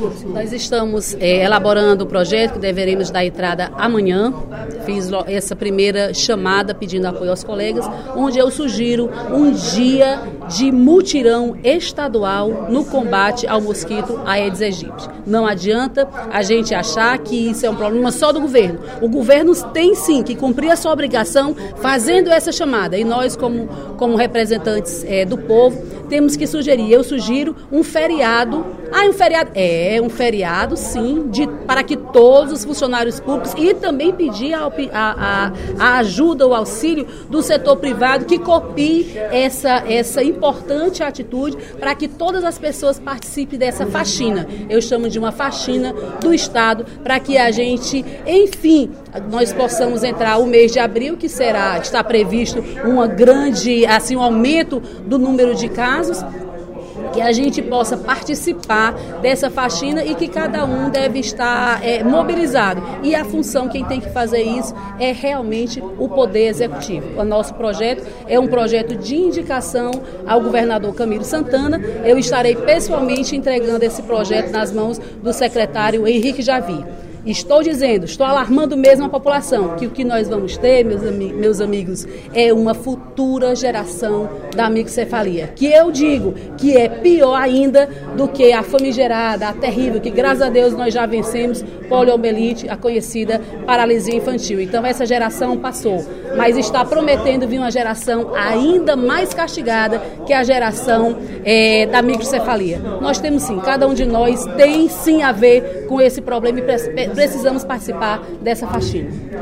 Nós estamos elaborando o projeto que deveremos dar entrada amanhã. Fiz essa primeira chamada pedindo apoio aos colegas, onde eu sugiro um dia de mutirão estadual no combate ao mosquito Aedes aegypti. Não adianta a gente achar que isso é um problema só do governo. O governo tem sim que cumprir a sua obrigação fazendo essa chamada. E nós, como representantes do povo, temos que sugerir. Eu sugiro um feriado. Um feriado? Um feriado, sim, para que todos os funcionários públicos e também pedir a ajuda, o auxílio do setor privado que copie essa importante atitude para que todas as pessoas participem dessa faxina. Eu chamo de uma faxina do Estado para que a gente, enfim, nós possamos entrar o mês de abril, que está previsto um aumento do número de casos, que a gente possa participar dessa faxina e que cada um deve estar mobilizado. E a função, quem tem que fazer isso é realmente o Poder Executivo. O nosso projeto é um projeto de indicação ao governador Camilo Santana. Eu estarei pessoalmente entregando esse projeto nas mãos do secretário Henrique Javi. Estou alarmando mesmo a população, que o que nós vamos ter, meus amigos, é uma futura geração da microcefalia, que eu digo que é pior ainda do que a famigerada, a terrível, que graças a Deus nós já vencemos, poliomielite, a conhecida paralisia infantil. Então essa geração passou, mas está prometendo vir uma geração ainda mais castigada, que é a geração da microcefalia. Nós temos sim, cada um de nós tem sim a ver com esse problema e precisamos participar dessa faxina.